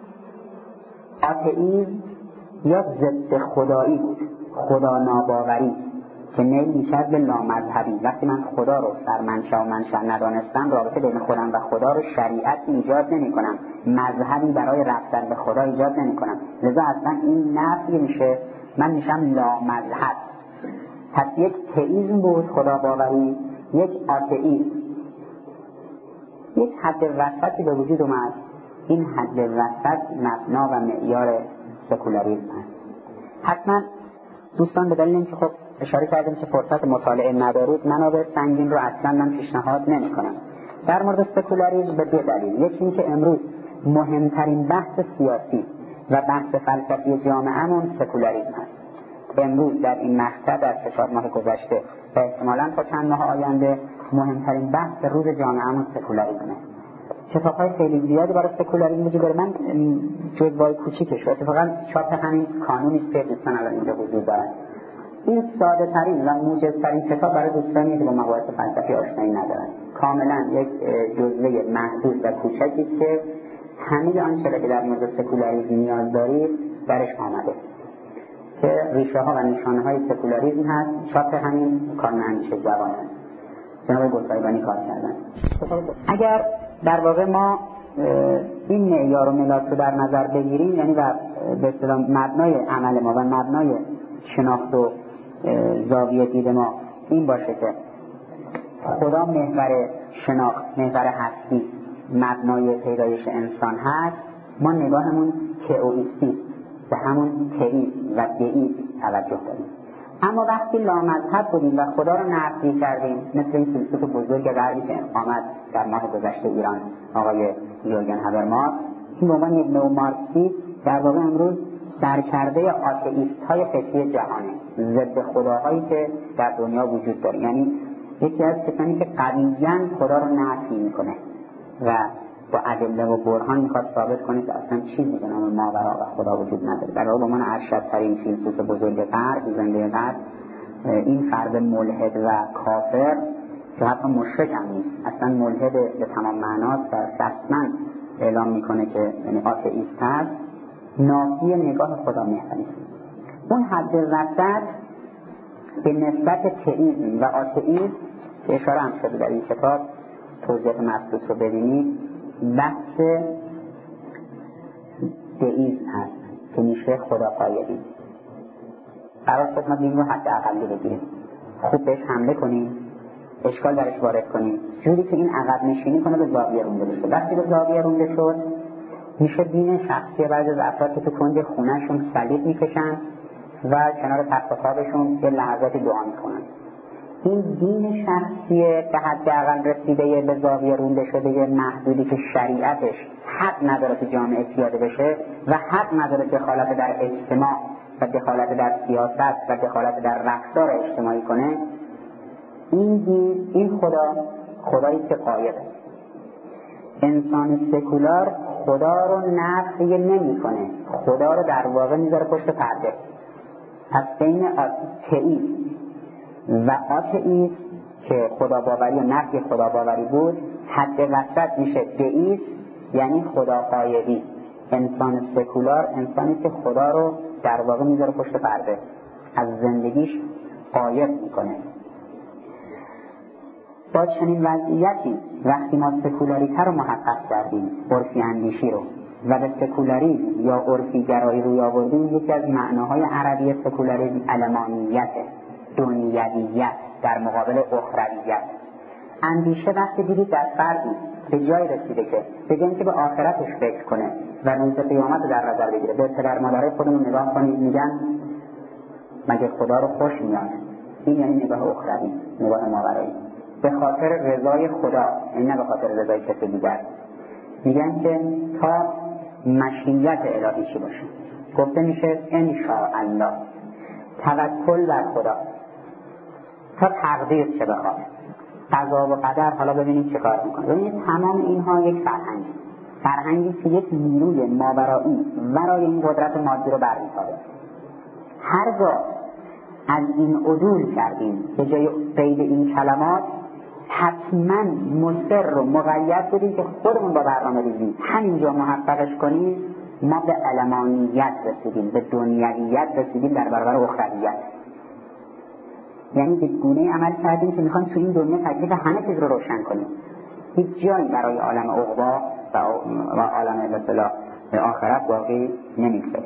آتئیسم یا ضد خدایی بود، خدا ناباوری که نیل میشد به لامذهبی. وقتی من خدا رو سرمنشأ و منشأ ندانستم، رابطه بین خودم و خدا رو شریعت ایجاد نمی کنم، مذهبی برای رفتن به خدا ایجاد نمی کنم، لذا اصلا این نفی میشه، من میشم لامذهب. پس یک تئیسم بود خدا باوری، یک آتئیسم. یک حد وسطی به وجود اومد. این حد وسط مبنا و معیار سکولاریسم هست. حتما دوستان به دلیل اینکه خب اشاره کردیم که فرصت مطالعه ندارید، منابع سنگین رو اصلا من پیشنهاد نمی کنم. در مورد سکولاریسم به دو دلیل. یکی این که امروز مهمترین بحث سیاسی و بحث فلسفی جامعهمون سکولاریسم هست. امروز در این مقطع در سه چهار ماه گذشته و احتمالاً تا چند ماه آینده مهمترین بحث روز جامعهمون سکولاریسمه. کتاب‌های خیلی زیادی برای سکولاریسم وجود داره. من جزوای کوچیکش اتفاقاً چاپ همین کانونی است که دوستان الان اینجا حضور دارن. این ساده ترین و موجز ترین کتاب برای دوستانی که با مباحث فلسفی آشنایی ندارن. کاملا یک جزوه محدود و کوچکی که همه آنچه را که در مورد سکولاریسم نیاز دارید درش آمده که ریشه ها و نشانه های سکولاریسم هست. چاپ همین کانون اندیشه جوان هست، جناب گل‌فریدانی کار کردن. اگر در واقع ما این معیار و ملاک رو در نظر بگیریم، یعنی و به اصطلاح مبنای عمل ما و مبنای شناخت و زاویه دید ما این باشه که خدا محور شناخت، محور هستی، مبنای پیدایش انسان هست، ما نگاهمون تئوئیستی به همون تئیسم و دئیسم توجه داریم. اما وقتی لامذهب بودیم و خدا رو نفی کردیم، مثل این فیلسوف بزرگ غربی که آمد در ماه گذشته ایران، آقای یورگن هابرماس، این به عنوان یک نومارکسیست در واقع امروز سرکرده آتئیست های فکری جهانه. ضد خداهایی که در دنیا وجود داره. یعنی یکی از کسانی که قویاً خدا رو نفی میکنه و با ادله و برهان میخواد ثابت کنه که اصلا چیزی به نام ماورا و خدا وجود نداره. در واقع به عنوان ارشدترین فیلسوف بزرگ غرب، زنده غرب، این فرد ملحد و کافر که حتی مشرک هم نیست، اصلا ملحد به تمام معناست و رسما اعلام میکنه که یعنی آتئیست هست، نافی نگاه خدا مهربانی است. اون حد وسط به نسبت تئیسم و آتئیسم که اشاره هم شده در این کتاب، توضیح مبسوط رو ببینید، بحث دئیسم هست که میشه خداپایگی. قرار شد ما دین رو حد اقلی بگیریم، خوب بهش حمله کنیم، اشکال درش وارد کنیم، جوری که این عقب نشینی کنه به زاویه رونده بشه. وقتی به زاویه رونده شد میشه دین شخصی بعضی از افراد که تو کنج خونهشون صلیب میکشن و کنار تخت خوابشون یه لحظاتی دعا میکنن. این دین شخصی که حداقل رسیده به زاویه رونده شده، یه محدودی که شریعتش حد نداره که جامعه پیاده بشه و حد نداره دخالت در اجتماع و دخالت در سیاست و دخالت در رفتار اجتماعی کنه، این دین، این خدا، خدایی که غایبه. انسان سکولار خدا رو نفی نمی کنه، خدا رو در واقع میذاره پشت پرده. از بین تئیسم و آتئیسم که خدا باوری و نفی خدا باوری بود، حد وسط میشه دئیسم، یعنی خدا غایبی. انسان سکولار انسانی که خدا رو در واقع میذاره پشت پرده، از زندگیش غایب میکنه. با چنین وضعیتی وقتی ما سکولاریته رو محقق کردیم، عرفی اندیشی رو، و به سکولاریسم یا عرفی گرایی روی آوردیم، یکی از معناهای عربی سکولاریسم علمانیت، دنیویت در مقابل اخرویت. اندیشه وقتی دیدید در فردی به جای رسیده که بگیم که به آخرتش فکر کنه و روز قیامت رو در نظر بگیره، به پدر مادرای خودمون نگاه کنید، میگن مگه خدا رو خوش میاد؟ این یعنی نگاه اخروی، نگاه ماورایی، به خاطر رضای خدا، این نه به خاطر رضای کسی دیگر. میگن که تا مشیت الهی چی باشه، گفته میشه ان شاء الله، توکل بر خدا، تا تقدیر چه بخواد، قضا و قدر. حالا ببینیم چه کار میکنه. ببینید تمام اینها یک فرهنگ، فرهنگی که یک نیروی ماورایی ورای این قدرت مادی رو برمی‌تابه. هرگاه از این عدول کردیم به جای قید این کلمات، حتما مصر و مقید بودیم که خودمون با برنامه ریزی همینجا محققش کنیم، ما به علمانیت رسیدیم، به دنیویت رسیدیم در برابر اخرویت. یعنی به گونه عمل کردیم که میخوایم تو این دنیا تکلیف همه چیز رو روشن کنیم، هیچ جایی برای عالم عقبا و عالم الاصلاح به آخرت باقی نمیگذاریم.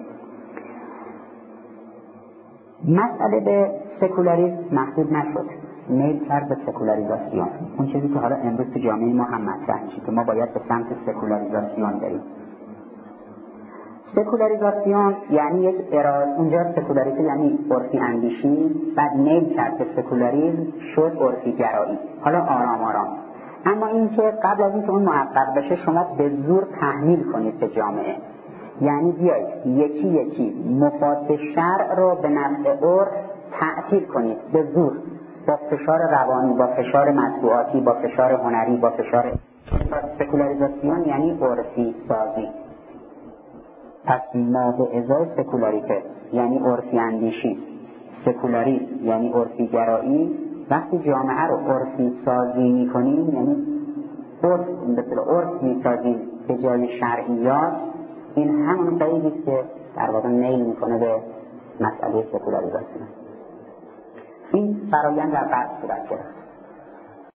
مسئله به سکولاریسم محدود نشد، میل کرد به سکولاریزاسیون. اون چیزی که حالا امروز تو جامعه ما هم مطرح میشه که ما باید به سمت سکولاریزاسیون بریم. سکولاریزاسیون یعنی یک اراده، اونجا سکولاریته یعنی عرفی اندیشی، بعد میل کرد به سکولاریسم، شد عرفی گرایی. حالا آرام آرام. اما این که قبل از اینکه اون محقق بشه شما به زور تحمیل کنید به جامعه، یعنی بیایید یکی یکی مفاد شرع رو به نفع عرف تعطیل کنید به زور، با فشار روانی، با فشار مطبوعاتی، با فشار هنری، با فشار سکولاریزاسیون یعنی عرفی سازی. پس ما به ازای سکولاریته یعنی عرفی اندیشی، سکولاریسم یعنی عرفی گرایی. وقتی جامعه رو عرفی سازی میکنیم یعنی عرف مثل عرف میسازیم به جای شرعیات، این همون قیدی که در واقع میل میکنه به مسئله سکولاریزاسیون. این فرایند در غرب صورت گرفت.